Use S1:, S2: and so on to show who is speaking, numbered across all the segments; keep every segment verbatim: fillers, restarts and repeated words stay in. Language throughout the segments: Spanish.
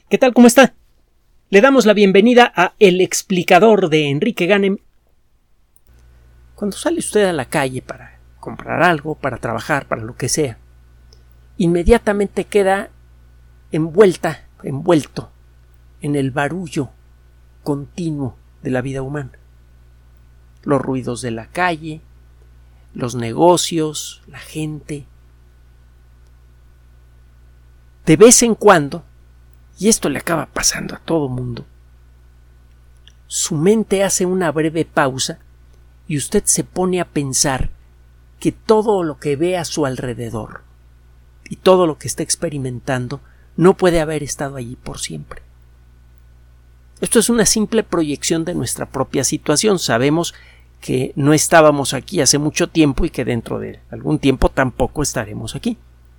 S1: ¿Qué tal? ¿Cómo está? Le damos la bienvenida a El Explicador de Enrique Ganem. Cuando sale usted a la calle para comprar algo, para trabajar, para lo que sea, inmediatamente queda envuelta, envuelto en el barullo continuo de la vida humana. Los ruidos de la calle, los negocios, la gente. De vez en cuando, y esto le acaba pasando a todo mundo, su mente hace una breve pausa y usted se pone a pensar que todo lo que ve a su alrededor y todo lo que está experimentando no puede haber estado allí por siempre. Esto es una simple proyección de nuestra propia situación. Sabemos que no estábamos aquí hace mucho tiempo y que dentro de algún tiempo tampoco estaremos aquí.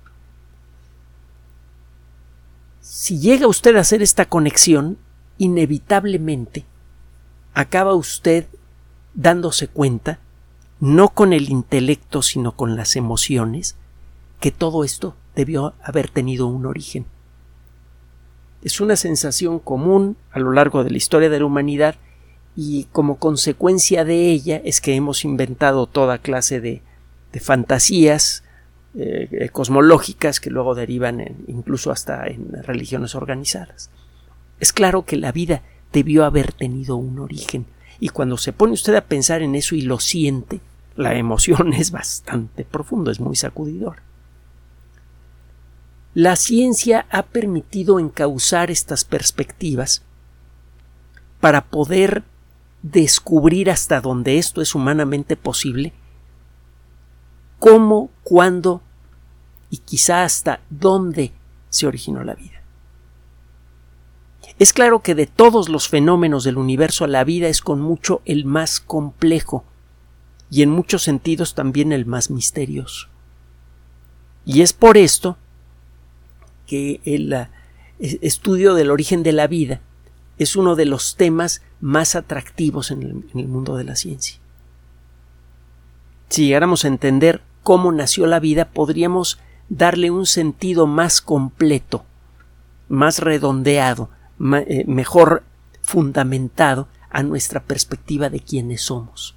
S1: Si llega usted a hacer esta conexión, inevitablemente acaba usted dándose cuenta, no con el intelecto sino con las emociones, que todo esto debió haber tenido un origen. Es una sensación común a lo largo de la historia de la humanidad y como consecuencia de ella es que hemos inventado toda clase de, de fantasías eh, cosmológicas que luego derivan en, incluso hasta en religiones organizadas. Es claro que la vida debió haber tenido un origen y cuando se pone usted a pensar en eso y lo siente, la emoción es bastante profunda, es muy sacudidora. La ciencia ha permitido encauzar estas perspectivas para poder descubrir hasta donde esto es humanamente posible, cómo, cuándo y quizá hasta dónde se originó la vida. Es claro que de todos los fenómenos del universo, la vida es con mucho el más complejo y en muchos sentidos también el más misterioso. Y es por esto que el uh, estudio del origen de la vida es uno de los temas más atractivos en el, en el mundo de la ciencia. Si llegáramos a entender cómo nació la vida, podríamos darle un sentido más completo, más redondeado, ma, eh, mejor fundamentado a nuestra perspectiva de quiénes somos.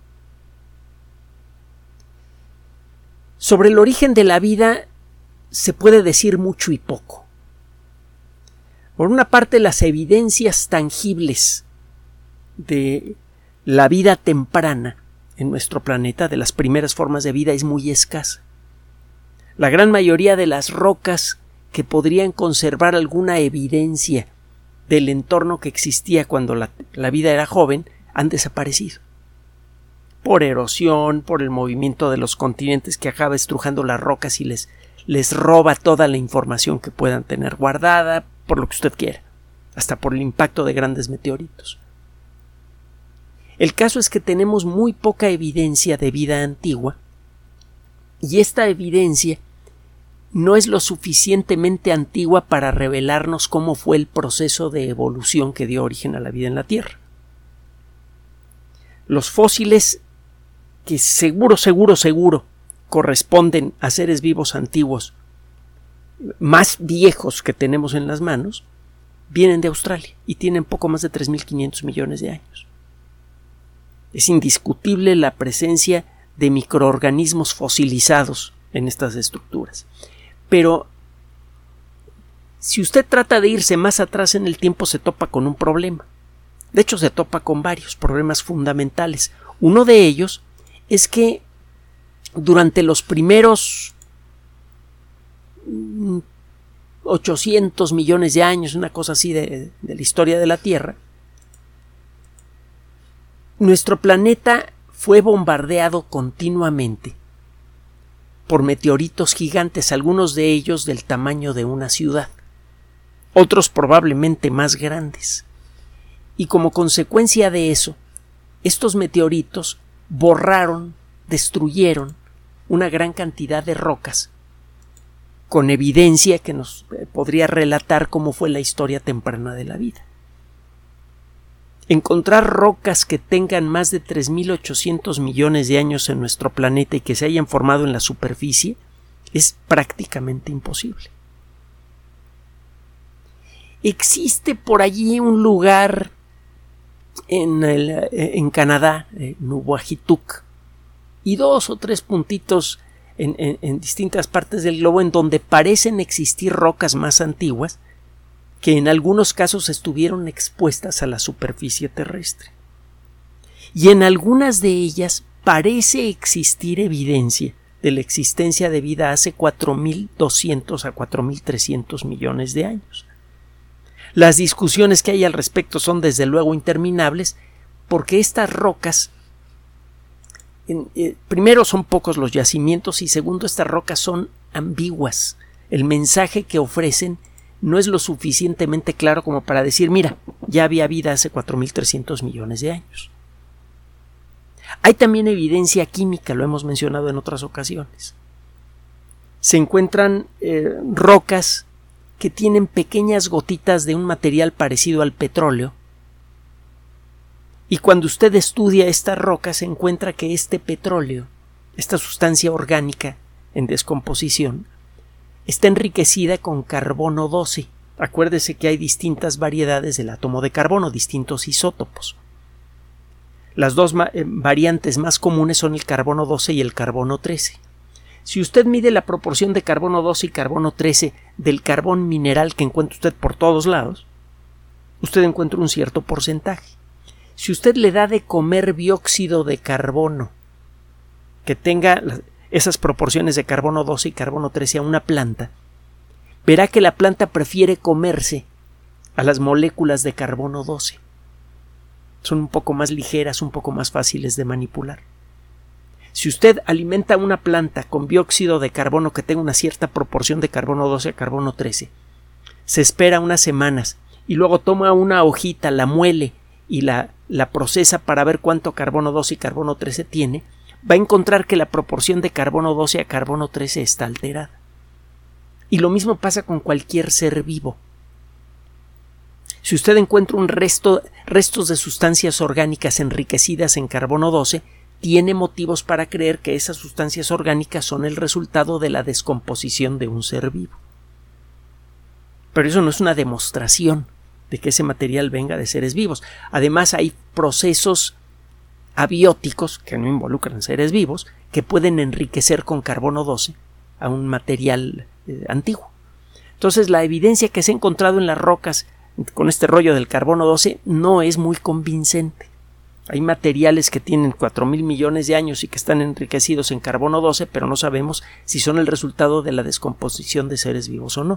S1: Sobre el origen de la vida se puede decir mucho y poco. Por una parte, las evidencias tangibles de la vida temprana en nuestro planeta, de las primeras formas de vida, es muy escasa. La gran mayoría de las rocas que podrían conservar alguna evidencia del entorno que existía cuando la, la vida era joven han desaparecido. Por erosión, por el movimiento de los continentes que acaba estrujando las rocas y les, les roba toda la información que puedan tener guardada, por lo que usted quiera, hasta por el impacto de grandes meteoritos. El caso es que tenemos muy poca evidencia de vida antigua y esta evidencia no es lo suficientemente antigua para revelarnos cómo fue el proceso de evolución que dio origen a la vida en la Tierra. Los fósiles que seguro, seguro, seguro corresponden a seres vivos antiguos más viejos que tenemos en las manos, vienen de Australia y tienen poco más de tres mil quinientos millones de años. Es indiscutible la presencia de microorganismos fosilizados en estas estructuras. Pero si usted trata de irse más atrás en el tiempo, se topa con un problema. De hecho, se topa con varios problemas fundamentales. Uno de ellos es que durante los primeros ochocientos millones de años, una cosa así de, de la historia de la Tierra, nuestro planeta fue bombardeado continuamente por meteoritos gigantes, algunos de ellos del tamaño de una ciudad, otros probablemente más grandes. Y como consecuencia de eso, estos meteoritos borraron, destruyeron una gran cantidad de rocas, con evidencia que nos podría relatar cómo fue la historia temprana de la vida. Encontrar rocas que tengan más de tres mil ochocientos millones de años en nuestro planeta y que se hayan formado en la superficie es prácticamente imposible. existe por allí un lugar en, el, en Canadá, eh, Nubwahituk, y dos o tres puntitos en, en, en distintas partes del globo en donde parecen existir rocas más antiguas que en algunos casos estuvieron expuestas a la superficie terrestre. Y en algunas de ellas parece existir evidencia de la existencia de vida hace cuatro mil doscientos a cuatro mil trescientos millones de años. Las discusiones que hay al respecto son desde luego interminables, porque estas rocas, en, eh, primero, son pocos los yacimientos, y segundo, estas rocas son ambiguas. El mensaje que ofrecen no es lo suficientemente claro como para decir, mira, ya había vida hace cuatro mil trescientos millones de años. Hay también evidencia química, lo hemos mencionado en otras ocasiones. Se encuentran eh, rocas que tienen pequeñas gotitas de un material parecido al petróleo, y cuando usted estudia estas rocas se encuentra que este petróleo, esta sustancia orgánica en descomposición, está enriquecida con carbono doce. Acuérdese que hay distintas variedades del átomo de carbono, distintos isótopos. Las dos variantes más comunes son el carbono doce y el carbono trece. Si usted mide la proporción de carbono doce y carbono trece del carbón mineral que encuentra usted por todos lados, usted encuentra un cierto porcentaje. Si usted le da de comer dióxido de carbono que tenga esas proporciones de carbono doce y carbono trece a una planta, verá que la planta prefiere comerse a las moléculas de carbono doce. Son un poco más ligeras, un poco más fáciles de manipular. Si usted alimenta una planta con dióxido de carbono que tenga una cierta proporción de carbono doce a carbono trece, se espera unas semanas y luego toma una hojita, la muele y la, la procesa para ver cuánto carbono doce y carbono trece tiene, va a encontrar que la proporción de carbono doce a carbono trece está alterada. Y lo mismo pasa con cualquier ser vivo. Si usted encuentra un resto, restos de sustancias orgánicas enriquecidas en carbono doce, tiene motivos para creer que esas sustancias orgánicas son el resultado de la descomposición de un ser vivo. Pero eso no es una demostración de que ese material venga de seres vivos. Además, hay procesos abióticos que no involucran seres vivos que pueden enriquecer con carbono doce a un material eh, antiguo. Entonces, la evidencia que se ha encontrado en las rocas con este rollo del carbono doce no es muy convincente. Hay materiales que tienen cuatro mil millones de años y que están enriquecidos en carbono doce, pero no sabemos si son el resultado de la descomposición de seres vivos o no.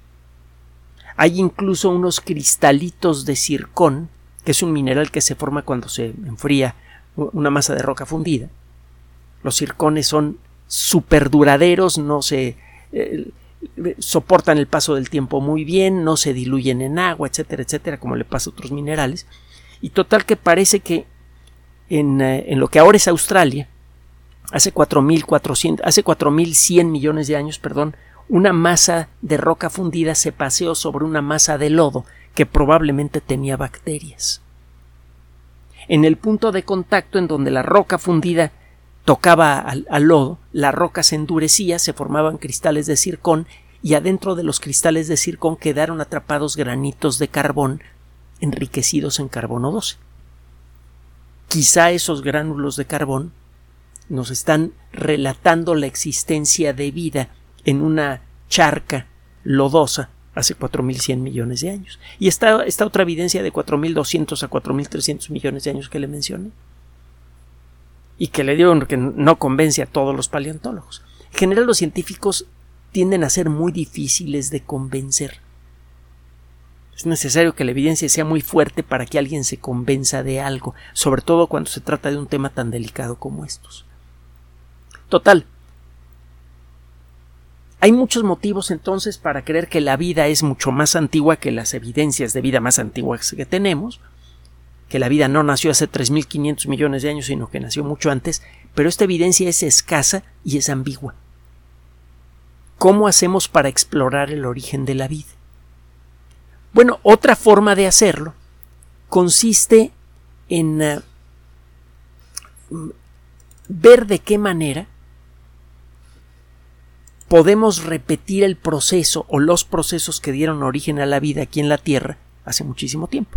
S1: Hay incluso unos cristalitos de zircón, que es un mineral que se forma cuando se enfría una masa de roca fundida. Los zircones son súper duraderos, no se eh, soportan el paso del tiempo muy bien, no se diluyen en agua, etcétera, etcétera, como le pasa a otros minerales. Y total que parece que en, eh, en lo que ahora es Australia, hace cuatro mil cuatrocientos, hace cuatro mil cien millones de años, perdón, una masa de roca fundida se paseó sobre una masa de lodo que probablemente tenía bacterias. En el punto de contacto en donde la roca fundida tocaba al, al lodo, la roca se endurecía, se formaban cristales de zircón y adentro de los cristales de zircón quedaron atrapados granitos de carbón enriquecidos en carbono doce. Quizá esos gránulos de carbón nos están relatando la existencia de vida en una charca lodosa hace cuatro mil cien millones de años. Y está esta otra evidencia de cuatro mil doscientos a cuatro mil trescientos millones de años que le mencioné y que le digo que no convence a todos los paleontólogos. En general, los científicos tienden a ser muy difíciles de convencer. Es necesario que la evidencia sea muy fuerte para que alguien se convenza de algo, sobre todo cuando se trata de un tema tan delicado como estos. Total. Hay muchos motivos entonces para creer que la vida es mucho más antigua que las evidencias de vida más antiguas que tenemos, que la vida no nació hace tres mil quinientos millones de años, sino que nació mucho antes, pero esta evidencia es escasa y es ambigua. ¿Cómo hacemos para explorar el origen de la vida? Bueno, otra forma de hacerlo consiste en uh, ver de qué manera podemos repetir el proceso o los procesos que dieron origen a la vida aquí en la Tierra hace muchísimo tiempo.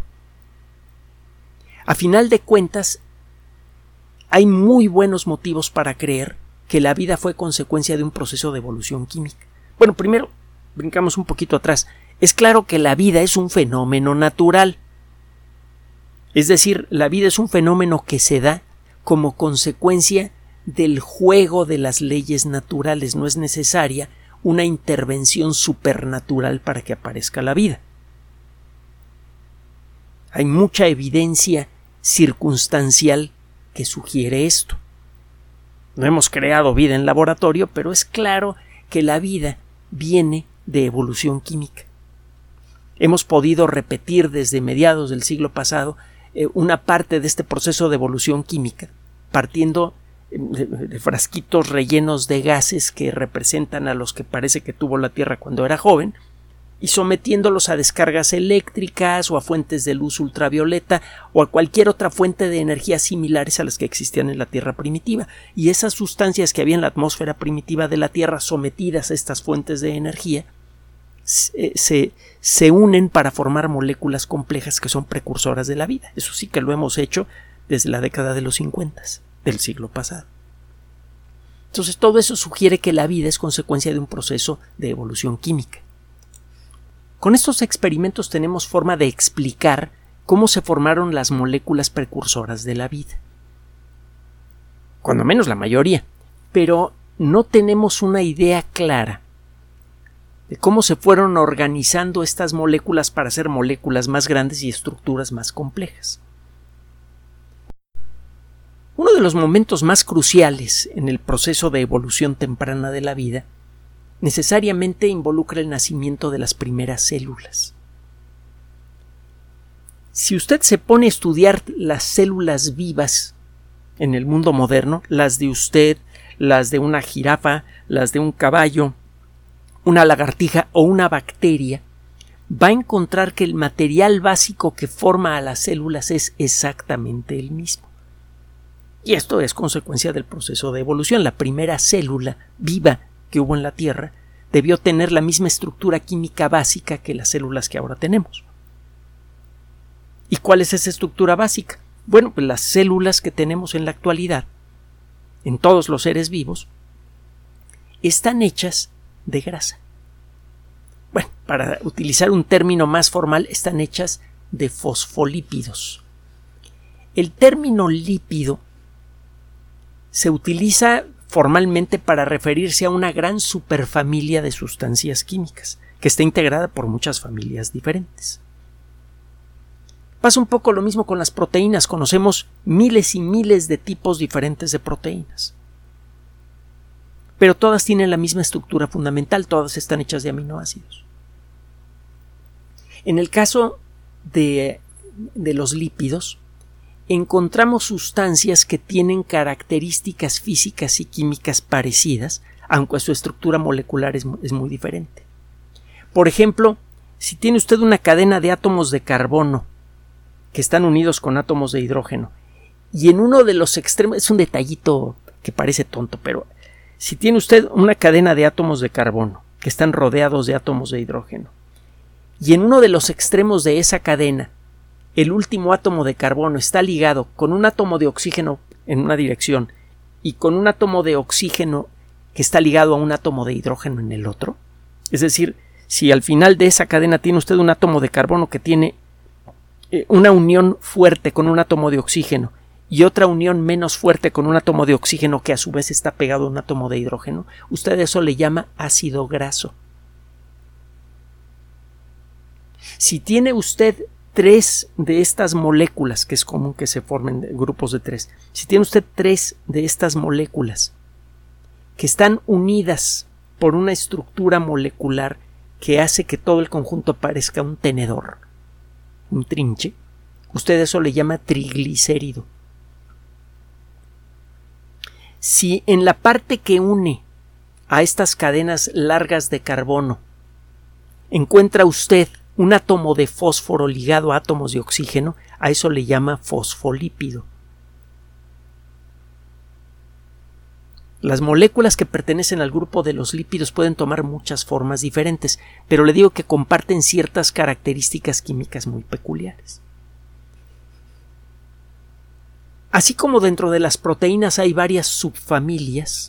S1: A final de cuentas, hay muy buenos motivos para creer que la vida fue consecuencia de un proceso de evolución química. Bueno, primero, brincamos un poquito atrás. Es claro que la vida es un fenómeno natural. Es decir, la vida es un fenómeno que se da como consecuencia del juego de las leyes naturales. No es necesaria una intervención supernatural para que aparezca la vida. Hay mucha evidencia circunstancial que sugiere esto. No hemos creado vida en laboratorio, pero es claro que la vida viene de evolución química. Hemos podido repetir desde mediados del siglo pasado eh, una parte de este proceso de evolución química, partiendo de, de frasquitos rellenos de gases que representan a los que parece que tuvo la Tierra cuando era joven, y sometiéndolos a descargas eléctricas o a fuentes de luz ultravioleta o a cualquier otra fuente de energía similares a las que existían en la Tierra primitiva. Y esas sustancias que había en la atmósfera primitiva de la Tierra sometidas a estas fuentes de energía se, se, se unen para formar moléculas complejas que son precursoras de la vida. Eso sí que lo hemos hecho desde la década de los cincuenta del siglo pasado. Entonces todo eso sugiere que la vida es consecuencia de un proceso de evolución química. Con estos experimentos tenemos forma de explicar cómo se formaron las moléculas precursoras de la vida. Cuando menos la mayoría, pero no tenemos una idea clara de cómo se fueron organizando estas moléculas para hacer moléculas más grandes y estructuras más complejas. Uno de los momentos más cruciales en el proceso de evolución temprana de la vida necesariamente involucra el nacimiento de las primeras células. Si usted se pone a estudiar las células vivas en el mundo moderno, las de usted, las de una jirafa, las de un caballo, una lagartija o una bacteria, va a encontrar que el material básico que forma a las células es exactamente el mismo. Y esto es consecuencia del proceso de evolución. La primera célula viva que hubo en la Tierra debió tener la misma estructura química básica que las células que ahora tenemos. ¿Y cuál es esa estructura básica? Bueno, pues las células que tenemos en la actualidad, en todos los seres vivos, están hechas de grasa. Bueno, para utilizar un término más formal, están hechas de fosfolípidos. El término lípido se utiliza formalmente para referirse a una gran superfamilia de sustancias químicas, que está integrada por muchas familias diferentes. Pasa un poco lo mismo con las proteínas. Conocemos miles y miles de tipos diferentes de proteínas, pero todas tienen la misma estructura fundamental, todas están hechas de aminoácidos. En el caso de, de los lípidos, encontramos sustancias que tienen características físicas y químicas parecidas, aunque su estructura molecular es, es muy diferente. Por ejemplo, si tiene usted una cadena de átomos de carbono que están unidos con átomos de hidrógeno, y en uno de los extremos, es un detallito que parece tonto, pero si tiene usted una cadena de átomos de carbono que están rodeados de átomos de hidrógeno, y en uno de los extremos de esa cadena el último átomo de carbono está ligado con un átomo de oxígeno en una dirección y con un átomo de oxígeno que está ligado a un átomo de hidrógeno en el otro, es decir, si al final de esa cadena tiene usted un átomo de carbono que tiene eh, una unión fuerte con un átomo de oxígeno y otra unión menos fuerte con un átomo de oxígeno que a su vez está pegado a un átomo de hidrógeno, usted eso le llama ácido graso. Si tiene usted tres de estas moléculas, que es común que se formen grupos de tres, si tiene usted tres de estas moléculas que están unidas por una estructura molecular que hace que todo el conjunto parezca un tenedor, un trinche, usted eso le llama triglicérido. Si en la parte que une a estas cadenas largas de carbono encuentra usted un átomo de fósforo ligado a átomos de oxígeno, a eso le llama fosfolípido. Las moléculas que pertenecen al grupo de los lípidos pueden tomar muchas formas diferentes, pero le digo que comparten ciertas características químicas muy peculiares. Así como dentro de las proteínas hay varias subfamilias,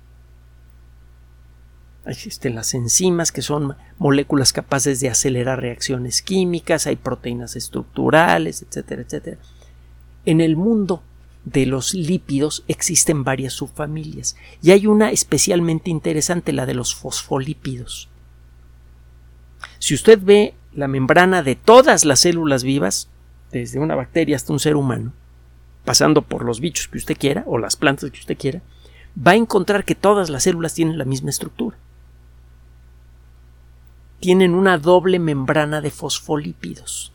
S1: existen las enzimas, que son moléculas capaces de acelerar reacciones químicas, hay proteínas estructurales, etcétera, etcétera. En el mundo de los lípidos existen varias subfamilias y hay una especialmente interesante, la de los fosfolípidos. Si usted ve la membrana de todas las células vivas, desde una bacteria hasta un ser humano, pasando por los bichos que usted quiera o las plantas que usted quiera, va a encontrar que todas las células tienen la misma estructura. Tienen una doble membrana de fosfolípidos.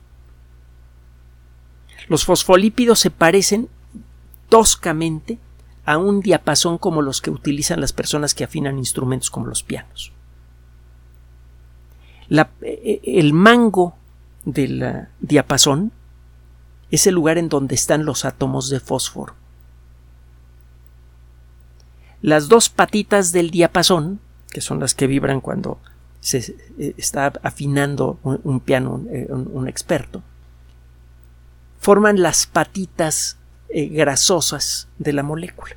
S1: Los fosfolípidos se parecen toscamente a un diapasón como los que utilizan las personas que afinan instrumentos como los pianos. La, el mango del diapasón es el lugar en donde están los átomos de fósforo. Las dos patitas del diapasón, que son las que vibran cuando se está afinando un, un piano un, un experto, forman las patitas eh, grasosas de la molécula.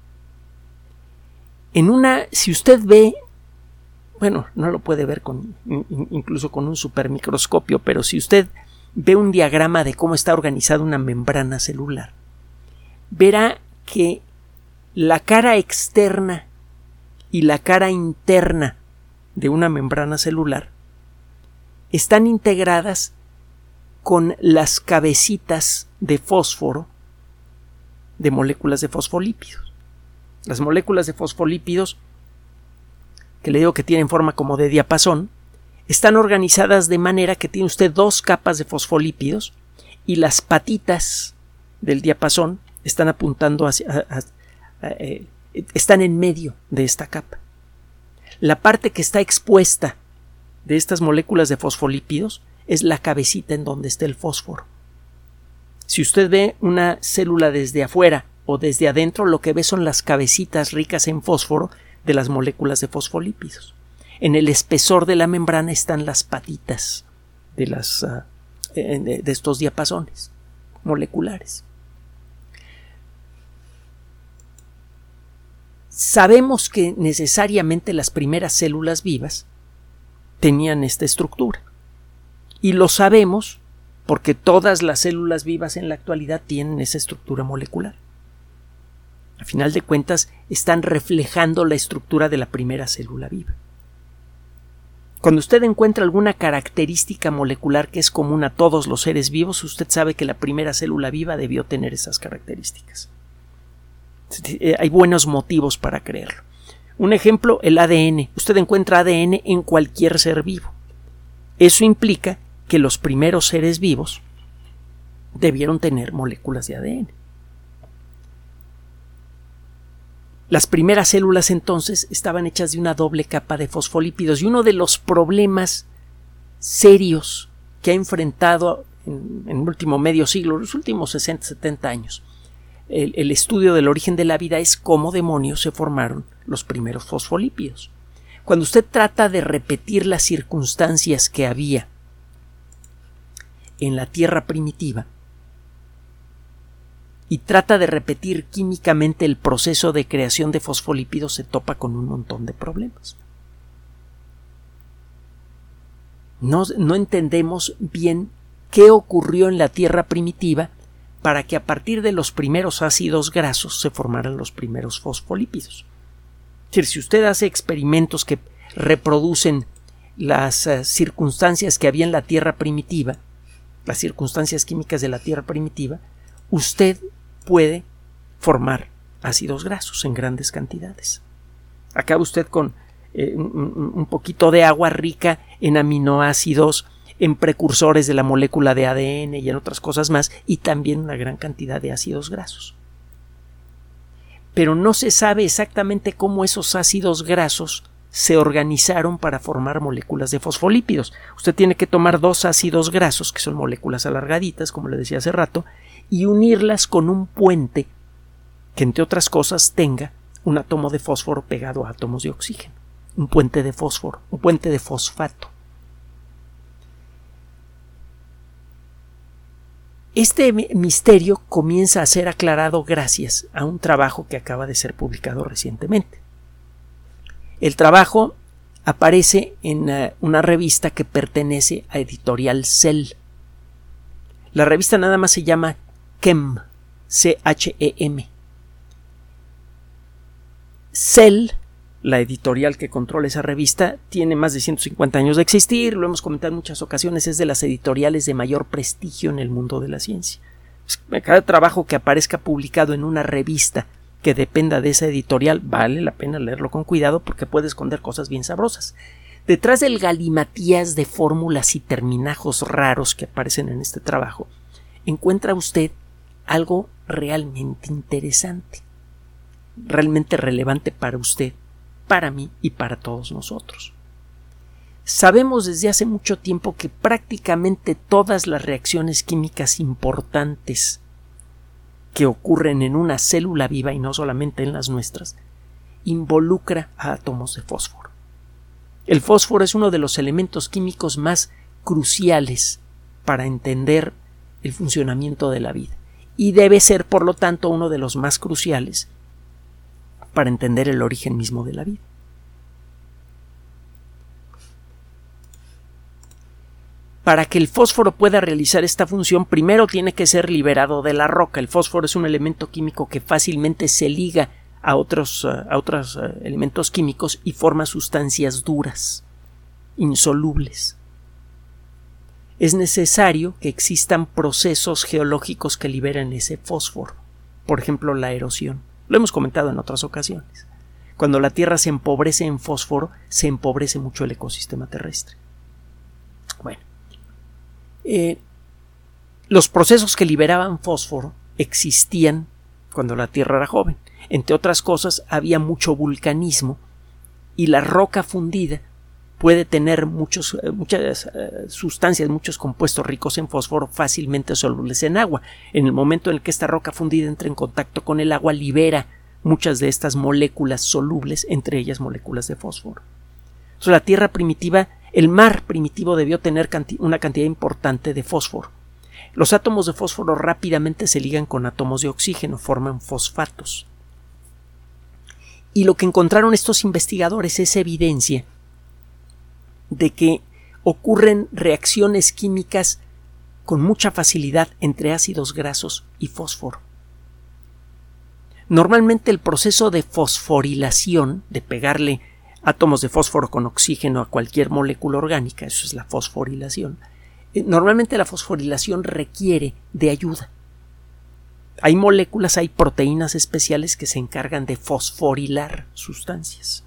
S1: En una, si usted ve, bueno, no lo puede ver con, incluso con un supermicroscopio, pero si usted ve un diagrama de cómo está organizada una membrana celular, verá que la cara externa y la cara interna de una membrana celular están integradas con las cabecitas de fósforo de moléculas de fosfolípidos. Las moléculas de fosfolípidos, que le digo que tienen forma como de diapasón, están organizadas de manera que tiene usted dos capas de fosfolípidos y las patitas del diapasón están apuntando hacia, a, a, a, eh, están en medio de esta capa. La parte que está expuesta de estas moléculas de fosfolípidos es la cabecita en donde está el fósforo. Si usted ve una célula desde afuera o desde adentro, lo que ve son las cabecitas ricas en fósforo de las moléculas de fosfolípidos. En el espesor de la membrana están las patitas de, las, uh, de, de estos diapasones moleculares. Sabemos que necesariamente las primeras células vivas tenían esta estructura. Y lo sabemos porque todas las células vivas en la actualidad tienen esa estructura molecular. A final de cuentas, están reflejando la estructura de la primera célula viva. Cuando usted encuentra alguna característica molecular que es común a todos los seres vivos, usted sabe que la primera célula viva debió tener esas características. Hay buenos motivos para creerlo. Un ejemplo, el A D N. Usted encuentra A D N en cualquier ser vivo. Eso implica que los primeros seres vivos debieron tener moléculas de A D N. Las primeras células entonces estaban hechas de una doble capa de fosfolípidos y uno de los problemas serios que ha enfrentado en, en el último medio siglo, los últimos sesenta, setenta años, el, el estudio del origen de la vida es cómo demonios se formaron los primeros fosfolípidos. Cuando usted trata de repetir las circunstancias que había en la Tierra primitiva y trata de repetir químicamente el proceso de creación de fosfolípidos, se topa con un montón de problemas. No, no entendemos bien qué ocurrió en la Tierra primitiva para que a partir de los primeros ácidos grasos se formaran los primeros fosfolípidos. Es decir, si usted hace experimentos que reproducen las uh, circunstancias que había en la Tierra primitiva, las circunstancias químicas de la Tierra primitiva, usted puede formar ácidos grasos en grandes cantidades. Acaba usted con eh, un, un poquito de agua rica en aminoácidos, en precursores de la molécula de A D N y en otras cosas más, y también una gran cantidad de ácidos grasos. Pero no se sabe exactamente cómo esos ácidos grasos se organizaron para formar moléculas de fosfolípidos. Usted tiene que tomar dos ácidos grasos, que son moléculas alargaditas, como le decía hace rato, y unirlas con un puente que, entre otras cosas, tenga un átomo de fósforo pegado a átomos de oxígeno, un puente de fósforo, un puente de fosfato. Este misterio comienza a ser aclarado gracias a un trabajo que acaba de ser publicado recientemente. El trabajo aparece en una revista que pertenece a Editorial Cell. La revista nada más se llama Chem, C H E M. Cell, la editorial que controla esa revista, tiene más de ciento cincuenta años de existir, lo hemos comentado en muchas ocasiones, es de las editoriales de mayor prestigio en el mundo de la ciencia. Cada trabajo que aparezca publicado en una revista que dependa de esa editorial vale la pena leerlo con cuidado porque puede esconder cosas bien sabrosas. Detrás del galimatías de fórmulas y terminajos raros que aparecen en este trabajo, encuentra usted algo realmente interesante, realmente relevante para usted, para mí y para todos nosotros. Sabemos desde hace mucho tiempo que prácticamente todas las reacciones químicas importantes que ocurren en una célula viva, y no solamente en las nuestras, involucra a átomos de fósforo. El fósforo es uno de los elementos químicos más cruciales para entender el funcionamiento de la vida y debe ser, por lo tanto, uno de los más cruciales para entender el origen mismo de la vida. Para que el fósforo pueda realizar esta función, primero tiene que ser liberado de la roca. El fósforo es un elemento químico que fácilmente se liga a otros, a otros elementos químicos y forma sustancias duras, insolubles. Es necesario que existan procesos geológicos que liberen ese fósforo, por ejemplo la erosión. Lo hemos comentado en otras ocasiones. Cuando la Tierra se empobrece en fósforo, se empobrece mucho el ecosistema terrestre. Bueno, eh, los procesos que liberaban fósforo existían cuando la Tierra era joven. Entre otras cosas, había mucho vulcanismo y la roca fundida puede tener muchos, muchas uh, sustancias, muchos compuestos ricos en fósforo fácilmente solubles en agua. En el momento en el que esta roca fundida entra en contacto con el agua, libera muchas de estas moléculas solubles, entre ellas moléculas de fósforo. Entonces, la Tierra primitiva, el mar primitivo debió tener canti- una cantidad importante de fósforo. Los átomos de fósforo rápidamente se ligan con átomos de oxígeno, forman fosfatos. Y lo que encontraron estos investigadores es evidencia de que ocurren reacciones químicas con mucha facilidad entre ácidos grasos y fósforo. Normalmente el proceso de fosforilación, de pegarle átomos de fósforo con oxígeno a cualquier molécula orgánica, eso es la fosforilación, normalmente la fosforilación requiere de ayuda. Hay moléculas, hay proteínas especiales que se encargan de fosforilar sustancias.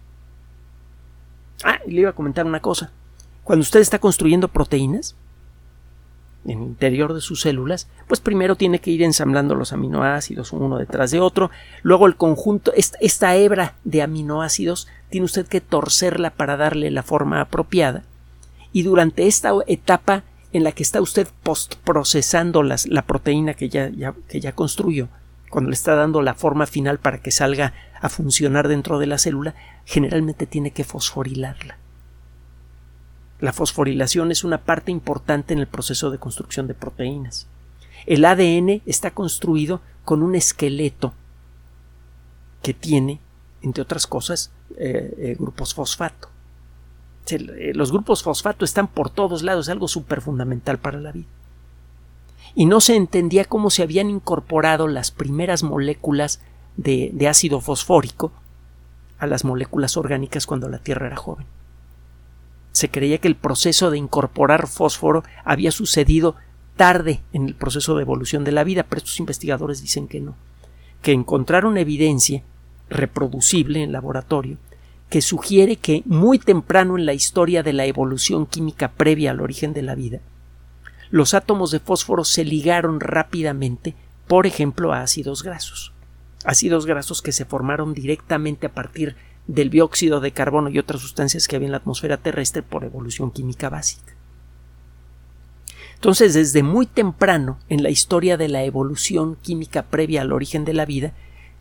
S1: Ah, y le iba a comentar una cosa. Cuando usted está construyendo proteínas en el interior de sus células, pues primero tiene que ir ensamblando los aminoácidos uno detrás de otro. Luego el conjunto, esta, esta hebra de aminoácidos, tiene usted que torcerla para darle la forma apropiada. Y durante esta etapa en la que está usted postprocesando las, la proteína que ya, ya, que ya construyó, cuando le está dando la forma final para que salga a funcionar dentro de la célula, generalmente tiene que fosforilarla. La fosforilación es una parte importante en el proceso de construcción de proteínas. El A D N está construido con un esqueleto que tiene, entre otras cosas, eh, eh, grupos fosfato. Los grupos fosfato están por todos lados, es algo súper fundamental para la vida. Y no se entendía cómo se habían incorporado las primeras moléculas de, de ácido fosfórico a las moléculas orgánicas cuando la Tierra era joven. Se creía que el proceso de incorporar fósforo había sucedido tarde en el proceso de evolución de la vida, pero estos investigadores dicen que no, que encontraron evidencia reproducible en laboratorio que sugiere que muy temprano en la historia de la evolución química previa al origen de la vida, los átomos de fósforo se ligaron rápidamente, por ejemplo, a ácidos grasos. Ácidos grasos que se formaron directamente a partir del dióxido de carbono y otras sustancias que había en la atmósfera terrestre por evolución química básica. Entonces, desde muy temprano en la historia de la evolución química previa al origen de la vida,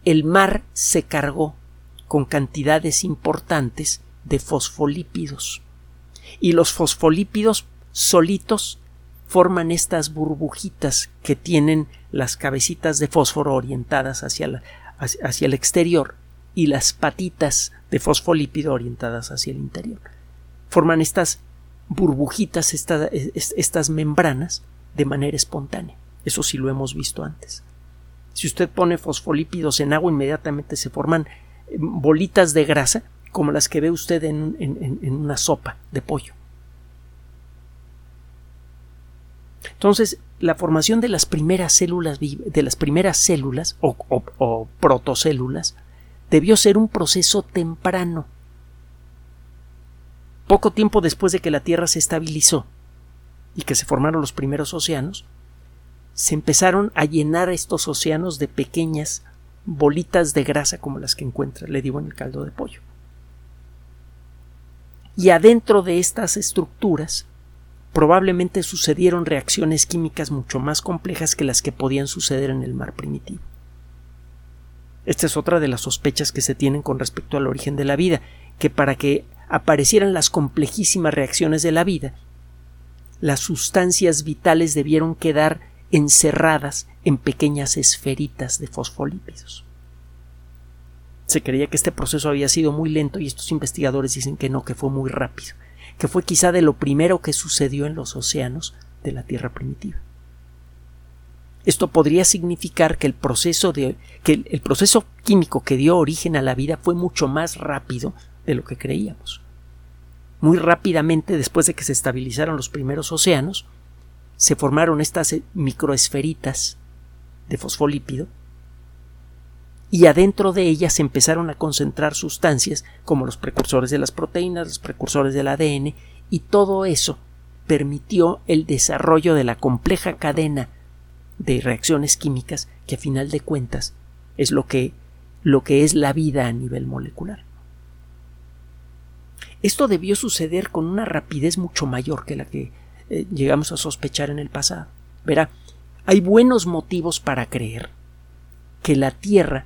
S1: el mar se cargó con cantidades importantes de fosfolípidos. Y los fosfolípidos solitos forman estas burbujitas que tienen las cabecitas de fósforo orientadas hacia, la, hacia, hacia el exterior y las patitas de fosfolípido orientadas hacia el interior. Forman estas burbujitas, esta, estas membranas de manera espontánea. Eso sí lo hemos visto antes. Si usted pone fosfolípidos en agua, inmediatamente se forman bolitas de grasa como las que ve usted en, en, en una sopa de pollo. Entonces, la formación de las primeras células, de las primeras células o, o, o protocélulas debió ser un proceso temprano. Poco tiempo después de que la Tierra se estabilizó y que se formaron los primeros océanos, se empezaron a llenar estos océanos de pequeñas bolitas de grasa como las que encuentra, le digo, en el caldo de pollo. Y adentro de estas estructuras probablemente sucedieron reacciones químicas mucho más complejas que las que podían suceder en el mar primitivo. Esta es otra de las sospechas que se tienen con respecto al origen de la vida, que para que aparecieran las complejísimas reacciones de la vida, las sustancias vitales debieron quedar encerradas en pequeñas esferitas de fosfolípidos. Se creía que este proceso había sido muy lento y estos investigadores dicen que no, que fue muy rápido, que fue quizá de lo primero que sucedió en los océanos de la Tierra primitiva. Esto podría significar que el proceso de, que el, el proceso químico que dio origen a la vida fue mucho más rápido de lo que creíamos. Muy rápidamente, después de que se estabilizaron los primeros océanos, se formaron estas microesferitas de fosfolípido y adentro de ellas se empezaron a concentrar sustancias como los precursores de las proteínas, los precursores del A D N, y todo eso permitió el desarrollo de la compleja cadena de reacciones químicas que a final de cuentas es lo que, lo que es la vida a nivel molecular. Esto debió suceder con una rapidez mucho mayor que la que eh, llegamos a sospechar en el pasado. Verá, hay buenos motivos para creer que la Tierra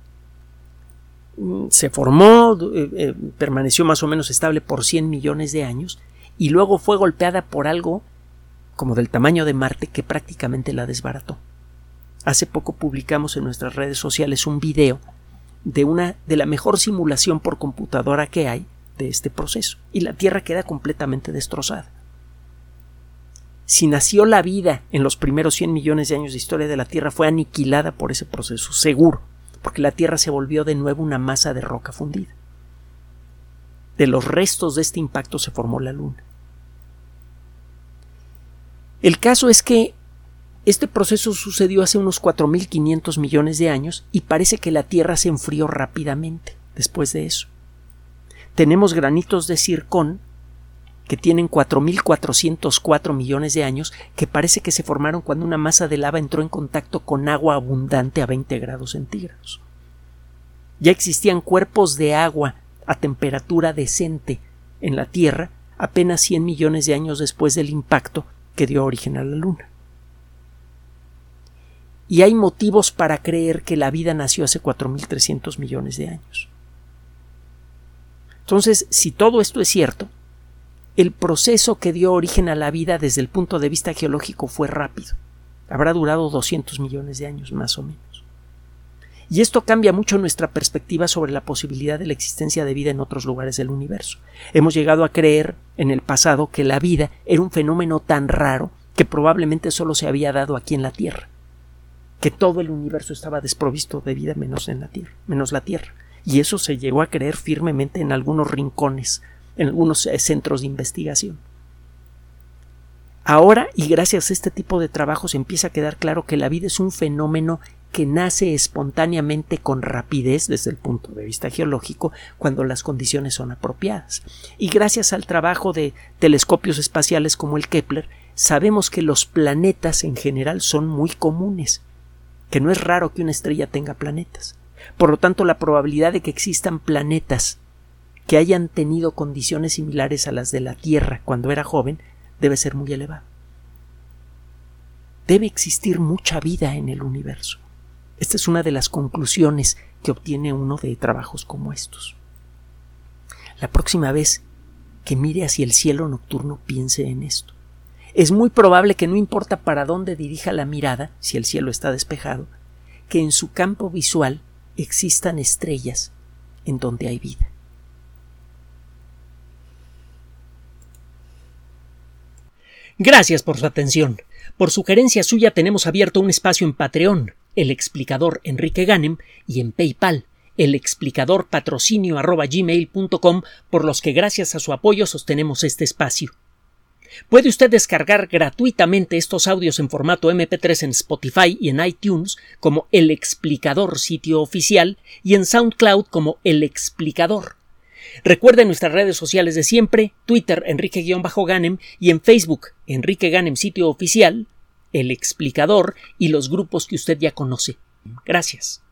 S1: mm, se formó, eh, eh, permaneció más o menos estable por cien millones de años y luego fue golpeada por algo como del tamaño de Marte que prácticamente la desbarató. Hace poco publicamos en nuestras redes sociales un video de una de la mejor simulación por computadora que hay de este proceso, y la Tierra queda completamente destrozada. Si nació la vida en los primeros cien millones de años de historia de la Tierra, fue aniquilada por ese proceso, seguro, porque la Tierra se volvió de nuevo una masa de roca fundida. De los restos de este impacto se formó la Luna. El caso es que este proceso sucedió hace unos cuatro mil quinientos millones de años y parece que la Tierra se enfrió rápidamente después de eso. Tenemos granitos de zircón que tienen cuatro mil cuatrocientos cuatro millones de años que parece que se formaron cuando una masa de lava entró en contacto con agua abundante a veinte grados centígrados. Ya existían cuerpos de agua a temperatura decente en la Tierra apenas cien millones de años después del impacto que dio origen a la Luna. Y hay motivos para creer que la vida nació hace cuatro mil trescientos millones de años. Entonces, si todo esto es cierto, el proceso que dio origen a la vida desde el punto de vista geológico fue rápido. Habrá durado doscientos millones de años más o menos. Y esto cambia mucho nuestra perspectiva sobre la posibilidad de la existencia de vida en otros lugares del universo. Hemos llegado a creer en el pasado que la vida era un fenómeno tan raro que probablemente solo se había dado aquí en la Tierra, que todo el universo estaba desprovisto de vida menos en la Tierra, menos la Tierra. Y eso se llegó a creer firmemente en algunos rincones, en algunos centros de investigación. Ahora, y gracias a este tipo de trabajos, empieza a quedar claro que la vida es un fenómeno que nace espontáneamente con rapidez desde el punto de vista geológico cuando las condiciones son apropiadas. Y gracias al trabajo de telescopios espaciales como el Kepler, sabemos que los planetas en general son muy comunes, que no es raro que una estrella tenga planetas. Por lo tanto, la probabilidad de que existan planetas que hayan tenido condiciones similares a las de la Tierra cuando era joven debe ser muy elevada. Debe existir mucha vida en el universo. Esta es una de las conclusiones que obtiene uno de trabajos como estos. La próxima vez que mire hacia el cielo nocturno, piense en esto. Es muy probable que no importa para dónde dirija la mirada, si el cielo está despejado, que en su campo visual existan estrellas en donde hay vida. Gracias por su atención. Por sugerencia suya tenemos abierto un espacio en Patreon, el explicador Enrique Ganem, y en PayPal, el explicador patrocinio arroba gmail punto com, por los que gracias a su apoyo sostenemos este espacio. Puede usted descargar gratuitamente estos audios en formato eme pe tres en Spotify y en iTunes como El Explicador sitio oficial y en SoundCloud como El Explicador. Recuerde nuestras redes sociales de siempre, Twitter Enrique-Ganem y en Facebook Enrique Ganem sitio oficial, El Explicador y los grupos que usted ya conoce. Gracias.